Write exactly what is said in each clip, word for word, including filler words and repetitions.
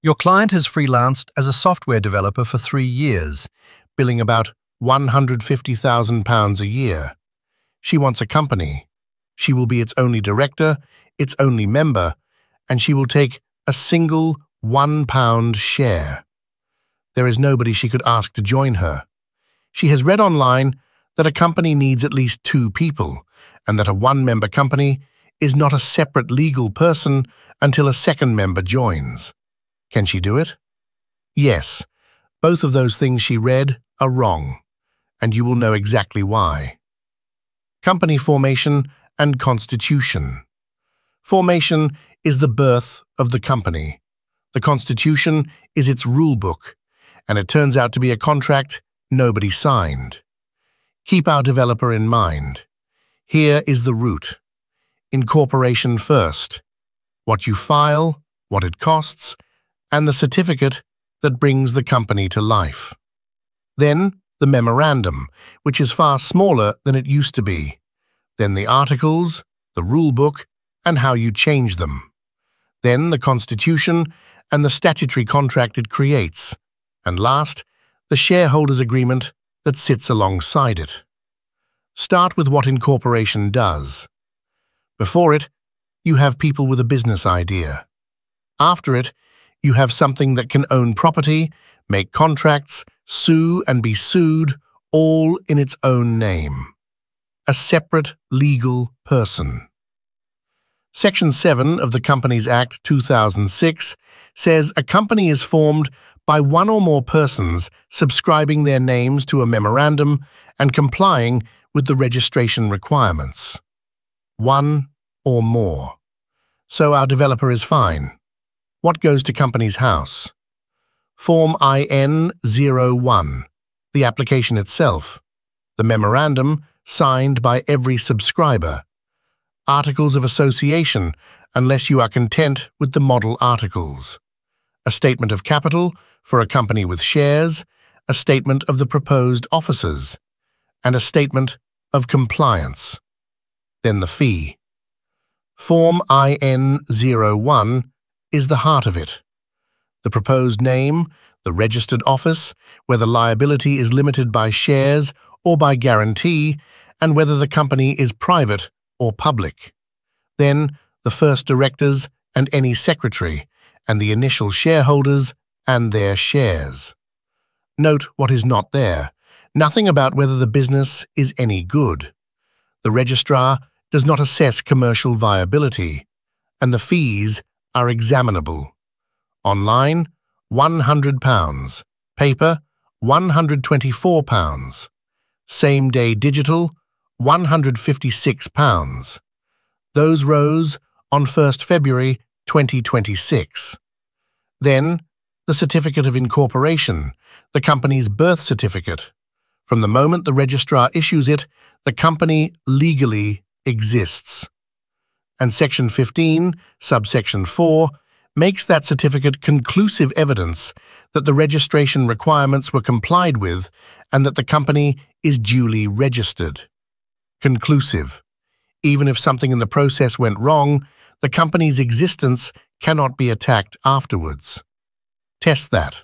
Your client has freelanced as a software developer for three years, billing about one hundred fifty thousand pounds a year. She wants a company. She will be its only director, its only member, and she will take a single one pound share. There is nobody she could ask to join her. She has read online that a company needs at least two people, and that a one-member company is not a separate legal person until a second member joins. Can she do it? Yes, both of those things she read are wrong, and you will know exactly why. Company formation and constitution. Formation is the birth of the company. The constitution is its rule book, and it turns out to be a contract nobody signed. Keep our developer in mind. Here is the route. Incorporation first. What you file, what it costs, and the certificate that brings the company to life. Then the memorandum, which is far smaller than it used to be. Then the articles, the rule book, and how you change them. Then the constitution and the statutory contract it creates. And last, the shareholders' agreement that sits alongside it. Start with what incorporation does. Before it, you have people with a business idea. After it, you have something that can own property, make contracts, sue and be sued, all in its own name. A separate legal person. Section seven of the Companies Act two thousand six says a company is formed by one or more persons subscribing their names to a memorandum and complying with the registration requirements. One or more. So our developer is fine. What goes to Companies House? Form I N zero one, the application itself, the memorandum signed by every subscriber, articles of association unless you are content with the model articles, a statement of capital for a company with shares, a statement of the proposed officers, and a statement of compliance. Then the fee. Form I N zero one is the heart of it. The proposed name, the registered office, whether liability is limited by shares or by guarantee, and whether the company is private or public. Then the first directors and any secretary, and the initial shareholders and their shares. Note what is not there. Nothing about whether the business is any good. The registrar does not assess commercial viability, and the fees are examinable. Online, one hundred pounds. Paper, one hundred twenty-four pounds. Same-day digital, one hundred fifty-six pounds. Those rose on first February twenty twenty-six. Then, the certificate of incorporation, the company's birth certificate. From the moment the registrar issues it, the company legally exists. And Section fifteen, subsection four, makes that certificate conclusive evidence that the registration requirements were complied with and that the company is duly registered. Conclusive. Even if something in the process went wrong, the company's existence cannot be attacked afterwards. Test that.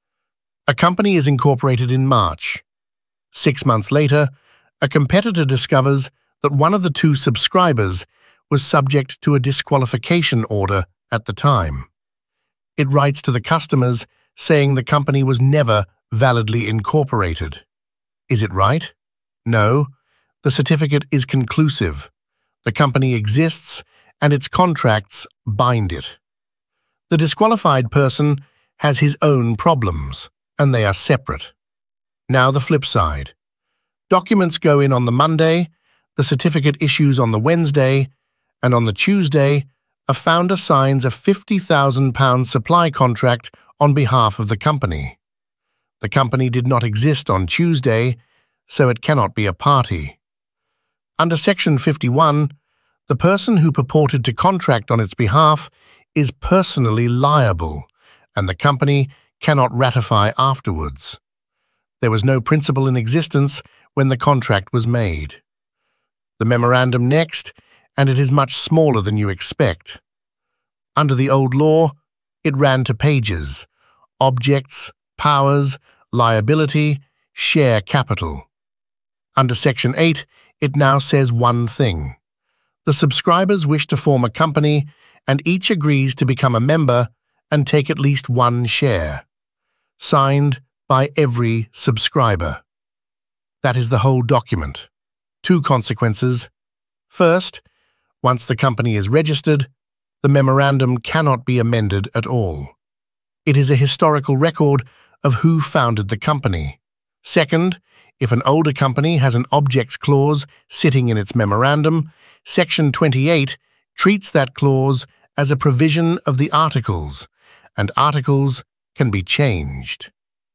A company is incorporated in March. Six months later, a competitor discovers that one of the two subscribers was subject to a disqualification order at the time. It writes to the customers saying the company was never validly incorporated. Is it right? No. The certificate is conclusive. The company exists and its contracts bind it. The disqualified person has his own problems, and they are separate. Now the flip side. Documents go in on the Monday, the certificate issues on the Wednesday, and on the Tuesday, a founder signs a fifty thousand pound supply contract on behalf of the company. The company did not exist on Tuesday, so it cannot be a party. Under Section fifty-one, the person who purported to contract on its behalf is personally liable, and the company cannot ratify afterwards. There was no principle in existence when the contract was made. The memorandum next, and it is much smaller than you expect. Under the old law, it ran to pages: objects, powers, liability, share capital. Under Section eight, it now says one thing. The subscribers wish to form a company, and each agrees to become a member and take at least one share. Signed by every subscriber. That is the whole document. Two consequences. First, once the company is registered, the memorandum cannot be amended at all. It is a historical record of who founded the company. Second, if an older company has an objects clause sitting in its memorandum, Section twenty-eight treats that clause as a provision of the articles, and articles can be changed.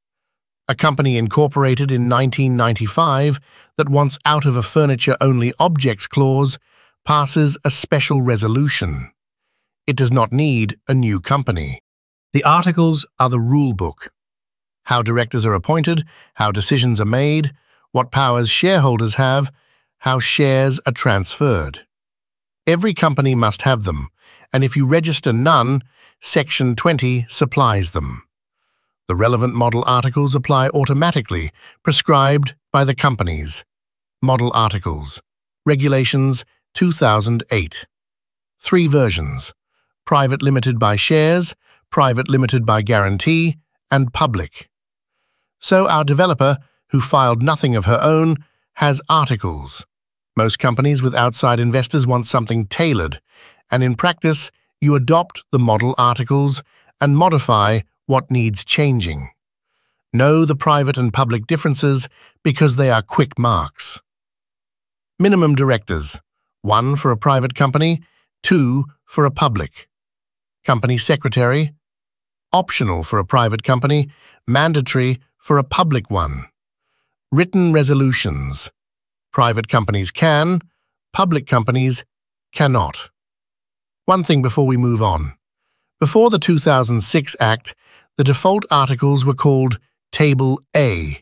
A company incorporated in nineteen ninety-five that wants out of a furniture-only objects clause passes a special resolution. It does not need a new company. The articles are the rule book. How directors are appointed, how decisions are made, what powers shareholders have, how shares are transferred. Every company must have them, and if you register none, Section twenty supplies them. The relevant model articles apply automatically, prescribed by the companies. Model Articles. Regulations two thousand eight. Three versions: private limited by shares, private limited by guarantee, and public. So our developer, who filed nothing of her own, has articles. Most companies with outside investors want something tailored, and in practice, you adopt the model articles and modify what needs changing. Know the private and public differences because they are quick marks. Minimum directors: one for a private company, two for a public. Company secretary: optional for a private company, mandatory for a public one. Written resolutions: private companies can, public companies cannot. One thing before we move on. Before the two thousand six Act, the default articles were called Table A.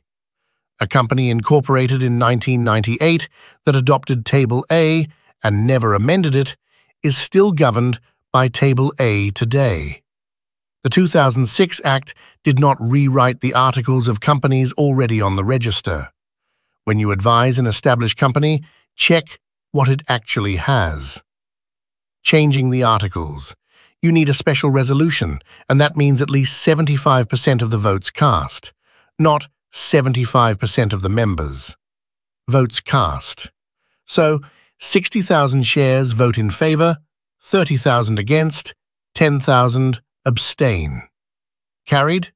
A company incorporated in nineteen ninety-eight that adopted Table A and never amended it is still governed by Table A today. The two thousand six Act did not rewrite the articles of companies already on the register. When you advise an established company, check what it actually has. Changing the articles. You need a special resolution, and that means at least seventy-five percent of the votes cast, not seventy-five percent of the members. Votes cast. So, sixty thousand shares vote in favor, thirty thousand against, ten thousand abstain. Carried?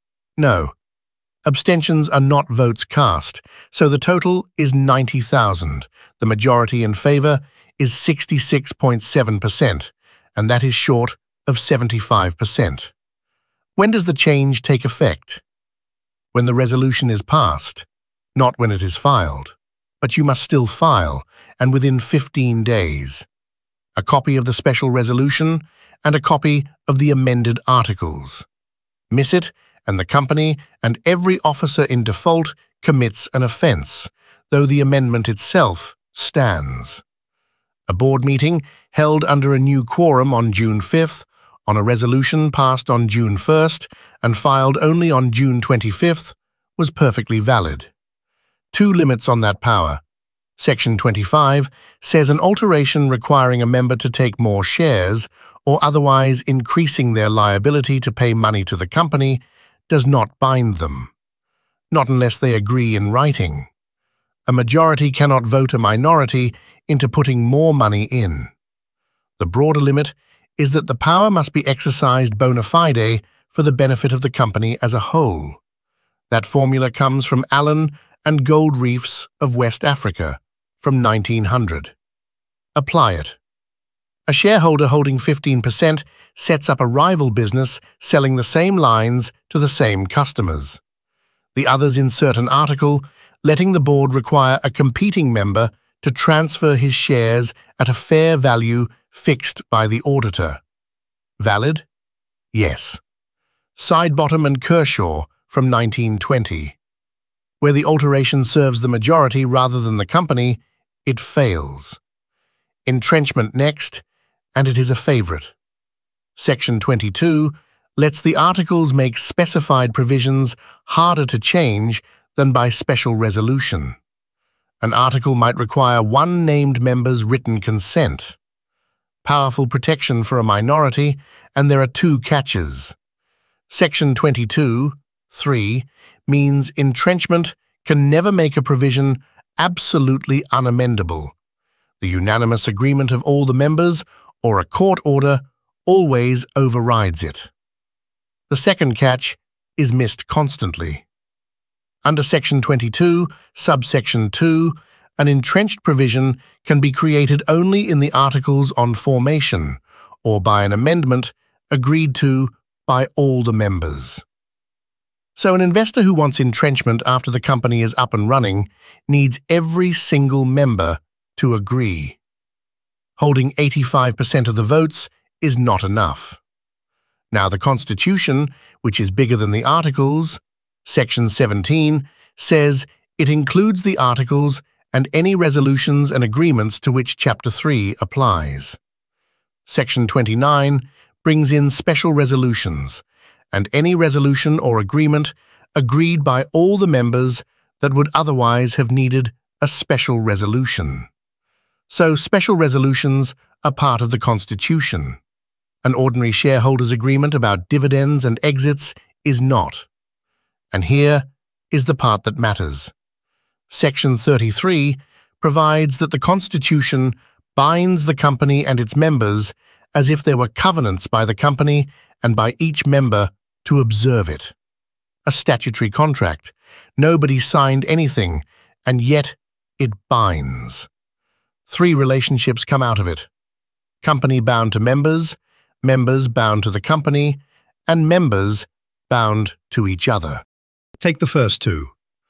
No. Abstentions are not votes cast, so the total is ninety thousand. The majority in favor is sixty-six point seven percent, and that is short of seventy-five percent. When does the change take effect? When the resolution is passed, not when it is filed. But you must still file, and within fifteen days. A copy of the special resolution and a copy of the amended articles. Miss it, and the company and every officer in default commits an offence, though the amendment itself stands. A board meeting held under a new quorum on June fifth, on a resolution passed on June first and filed only on June twenty-fifth, was perfectly valid. Two limits on that power. Section twenty-five says an alteration requiring a member to take more shares or otherwise increasing their liability to pay money to the company does not bind them. Not unless they agree in writing. A majority cannot vote a minority into putting more money in. The broader limit is that the power must be exercised bona fide for the benefit of the company as a whole. That formula comes from Allen and Gold Reefs of West Africa from nineteen hundred. Apply it. A shareholder holding fifteen percent sets up a rival business selling the same lines to the same customers. The others insert an article letting the board require a competing member to transfer his shares at a fair value fixed by the auditor. Valid? Yes. Sidebottom and Kershaw from nineteen twenty. Where the alteration serves the majority rather than the company, it fails. Entrenchment next, and it is a favorite. Section twenty-two, lets the articles make specified provisions harder to change than by special resolution. An article might require one named member's written consent. Powerful protection for a minority, and there are two catches. Section twenty-two, three, means entrenchment can never make a provision absolutely unamendable. The unanimous agreement of all the members or a court order always overrides it. The second catch is missed constantly. Under Section twenty-two, subsection two, an entrenched provision can be created only in the articles on formation or by an amendment agreed to by all the members. So an investor who wants entrenchment after the company is up and running needs every single member to agree. Holding eighty-five percent of the votes is not enough. Now the Constitution, which is bigger than the articles, Section seventeen, says it includes the articles and any resolutions and agreements to which Chapter three applies. Section twenty-nine brings in special resolutions and any resolution or agreement agreed by all the members that would otherwise have needed a special resolution. So special resolutions are part of the Constitution. An ordinary shareholders' agreement about dividends and exits is not. And here is the part that matters. Section thirty-three provides that the Constitution binds the company and its members as if there were covenants by the company and by each member to observe it. A statutory contract. Nobody signed anything, and yet it binds. Three relationships come out of it. Company bound to members, members bound to the company, and members bound to each other. Take the first two.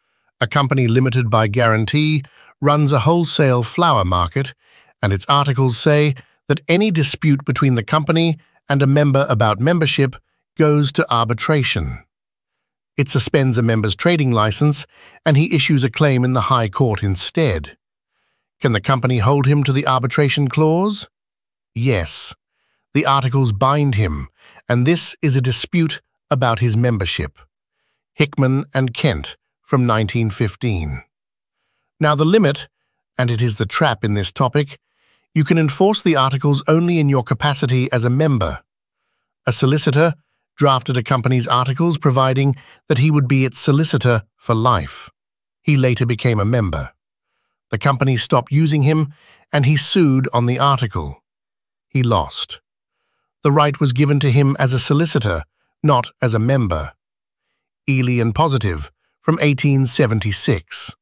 A company limited by guarantee runs a wholesale flower market, and its articles say that any dispute between the company and a member about membership goes to arbitration. It suspends a member's trading license, and he issues a claim in the High Court instead. Can the company hold him to the arbitration clause? Yes. The articles bind him, and this is a dispute about his membership. Hickman and Kent from nineteen fifteen. Now the limit, and it is the trap in this topic, you can enforce the articles only in your capacity as a member. A solicitor drafted a company's articles providing that he would be its solicitor for life. He later became a member. The company stopped using him, and he sued on the article. He lost. The right was given to him as a solicitor, not as a member. Ely and Positive from eighteen seventy-six.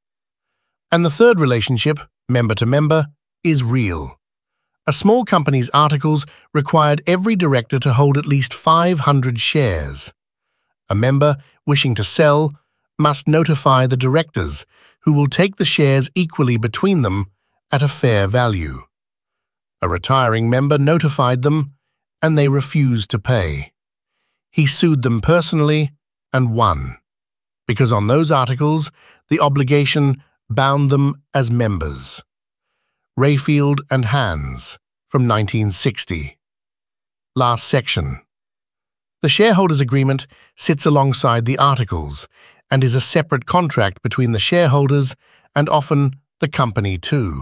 And the third relationship, member to member, is real. A small company's articles required every director to hold at least five hundred shares. A member wishing to sell must notify the directors, who will take the shares equally between them at a fair value. A retiring member notified them, and they refused to pay. He sued them personally and won, because on those articles the obligation bound them as members. Rayfield and Hands from nineteen sixty. Last section. The shareholders' agreement sits alongside the articles and is a separate contract between the shareholders and often the company too.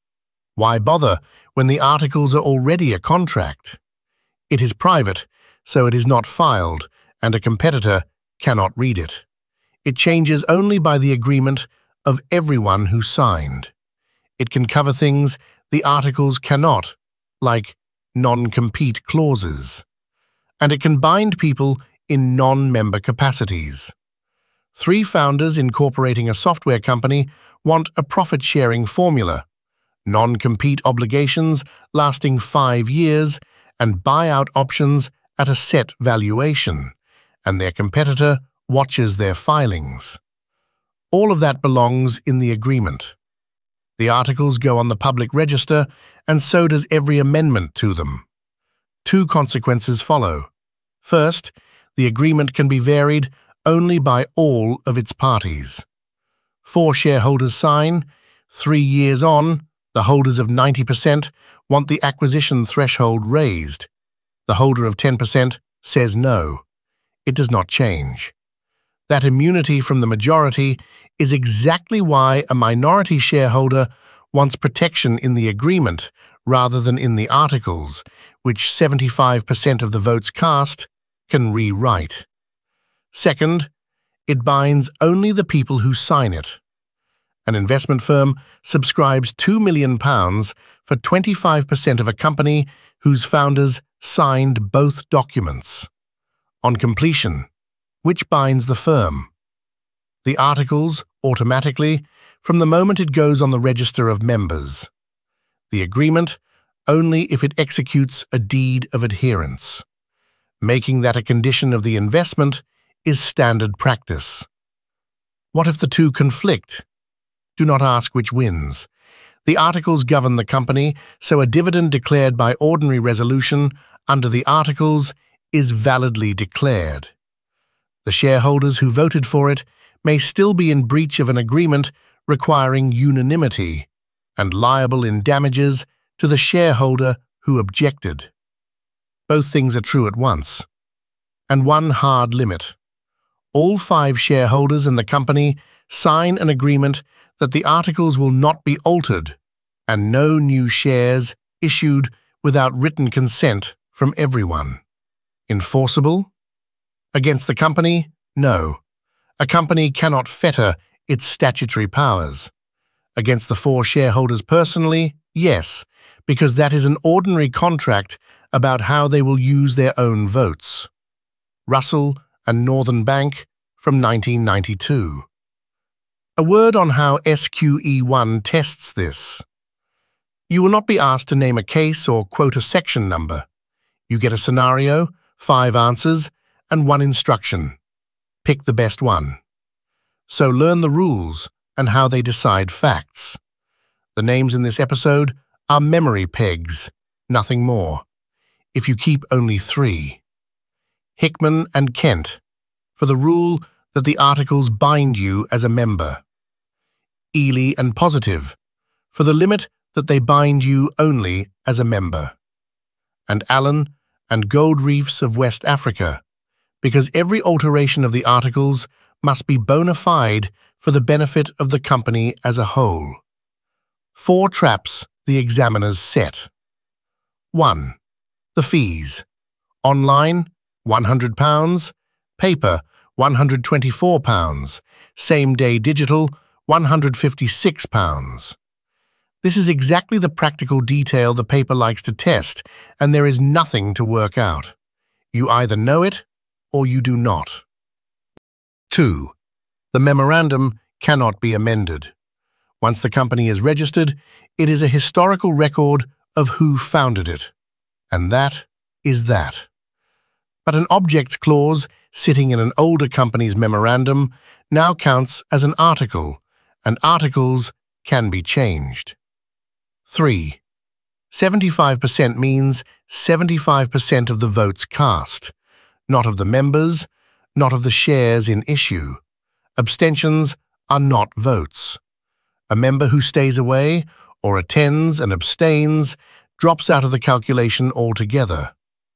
Why bother when the articles are already a contract? It is private, so it is not filed, and a competitor cannot read it. It changes only by the agreement of everyone who signed. It can cover things the articles cannot, like non-compete clauses. And it can bind people in non-member capacities. Three founders incorporating a software company want a profit-sharing formula, non-compete obligations lasting five years, and buyout options at a set valuation, and their competitor watches their filings. All of that belongs in the agreement. The articles go on the public register, and so does every amendment to them. Two consequences follow. First, the agreement can be varied only by all of its parties. Four shareholders sign. Three years on, the holders of ninety percent want the acquisition threshold raised. The holder of ten percent says no. It does not change. That immunity from the majority is exactly why a minority shareholder wants protection in the agreement rather than in the articles, which seventy-five percent of the votes cast can rewrite. Second, it binds only the people who sign it. An investment firm subscribes two million pounds for twenty-five percent of a company whose founders signed both documents. On completion, which binds the firm? The articles, automatically, from the moment it goes on the register of members. The agreement, only if it executes a deed of adherence. Making that a condition of the investment is standard practice. What if the two conflict? Do not ask which wins. The articles govern the company, so a dividend declared by ordinary resolution under the articles is validly declared. The shareholders who voted for it may still be in breach of an agreement requiring unanimity and liable in damages to the shareholder who objected. Both things are true at once. And one hard limit. All five shareholders in the company sign an agreement that the articles will not be altered and no new shares issued without written consent from everyone. Enforceable? Against the company? No. A company cannot fetter its statutory powers. Against the four shareholders personally? Yes, because that is an ordinary contract about how they will use their own votes. Russell and Northern Bank from nineteen ninety-two. A word on how S Q E one tests this. You will not be asked to name a case or quote a section number. You get a scenario, five answers, and one instruction. Pick the best one. So learn the rules and how they decide facts. The names in this episode are memory pegs, nothing more. If you keep only three. Hickman and Kent, for the rule that the articles bind you as a member. Ely and Positive, for the limit that they bind you only as a member. And Allen and Gold Reefs of West Africa, because every alteration of the articles must be bona fide for the benefit of the company as a whole. Four traps the examiners set. one. The fees. Online, one hundred pounds. Paper, one hundred twenty-four pounds. Same-day digital, one hundred fifty-six pounds. This is exactly the practical detail the paper likes to test, and there is nothing to work out. You either know it or you do not. two. The memorandum cannot be amended. Once the company is registered, it is a historical record of who founded it. And that is that. But an objects clause sitting in an older company's memorandum now counts as an article, and articles can be changed. three. seventy-five percent means seventy-five percent of the votes cast, not of the members, not of the shares in issue. Abstentions are not votes. A member who stays away or attends and abstains drops out of the calculation altogether.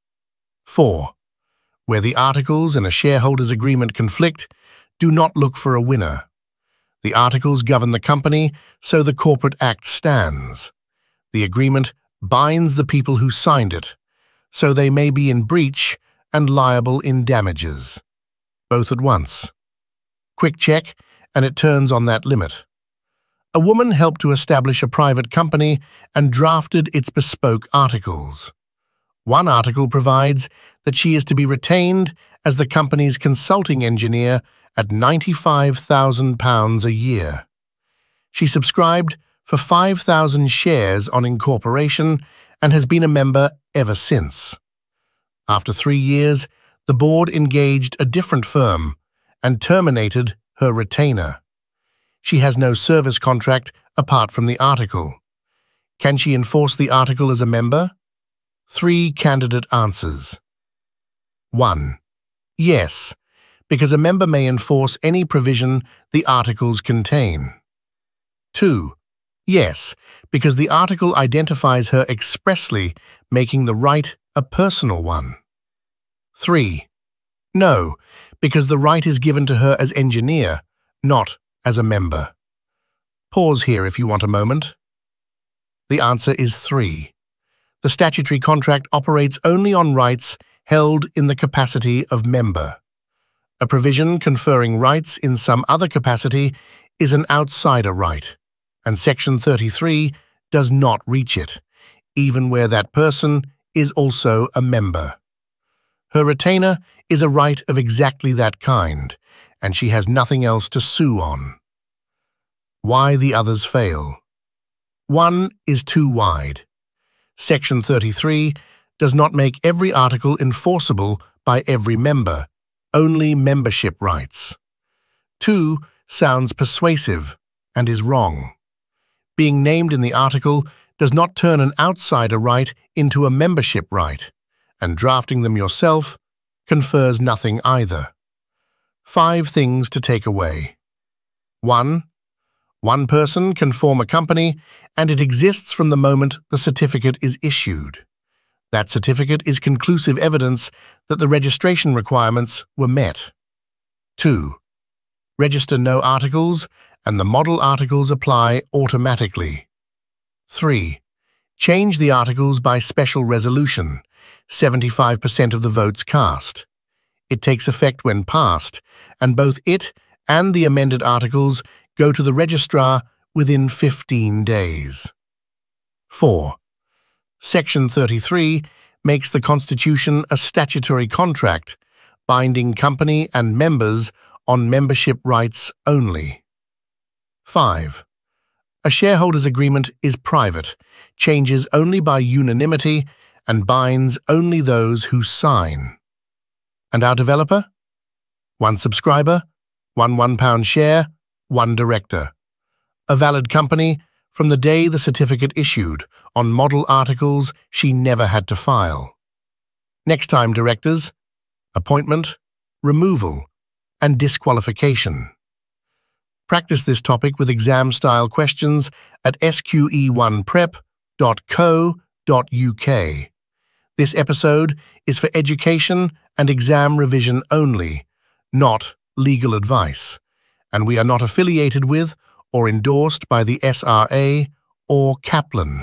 four. Where the articles in a shareholders' agreement conflict, do not look for a winner. The articles govern the company, so the Corporate Act stands. The agreement binds the people who signed it, so they may be in breach and liable in damages. Both at once. Quick check, and it turns on that limit. A woman helped to establish a private company and drafted its bespoke articles. One article provides that she is to be retained as the company's consulting engineer at ninety-five thousand pounds a year. She subscribed for five thousand shares on incorporation and has been a member ever since. After three years, the board engaged a different firm and terminated her retainer. She has no service contract apart from the article. Can she enforce the article as a member? Three candidate answers. one. Yes, because a member may enforce any provision the articles contain. two. Yes, because the article identifies her expressly, making the right a personal one. three. No, because the right is given to her as engineer, not as a member. Pause here if you want a moment. The answer is three. The statutory contract operates only on rights held in the capacity of member. A provision conferring rights in some other capacity is an outsider right, and Section thirty-three does not reach it, even where that person is also a member. Her retainer is a right of exactly that kind, and she has nothing else to sue on. Why the others fail? One is too wide. Section thirty-three does not make every article enforceable by every member, only membership rights. Two sounds persuasive and is wrong. Being named in the article does not turn an outsider right into a membership right, and drafting them yourself confers nothing either. Five things to take away. One. One person can form a company, and it exists from the moment the certificate is issued. That certificate is conclusive evidence that the registration requirements were met. Two. Register no articles, and the model articles apply automatically. Three. Change the articles by special resolution, seventy-five percent of the votes cast. It takes effect when passed, and both it and the amended articles go to the registrar within fifteen days. Four. Section thirty-three makes the Constitution a statutory contract, binding company and members on membership rights only. Five. A shareholders' agreement is private, changes only by unanimity, and binds only those who sign. And our developer? One subscriber, one one-pound share, one director. A valid company from the day the certificate issued, on model articles she never had to file. Next time, directors: appointment, removal, and disqualification. Practice this topic with exam-style questions at S Q E one prep dot co dot U K. This episode is for education and exam revision only, not legal advice, and we are not affiliated with or endorsed by the S R A or Kaplan.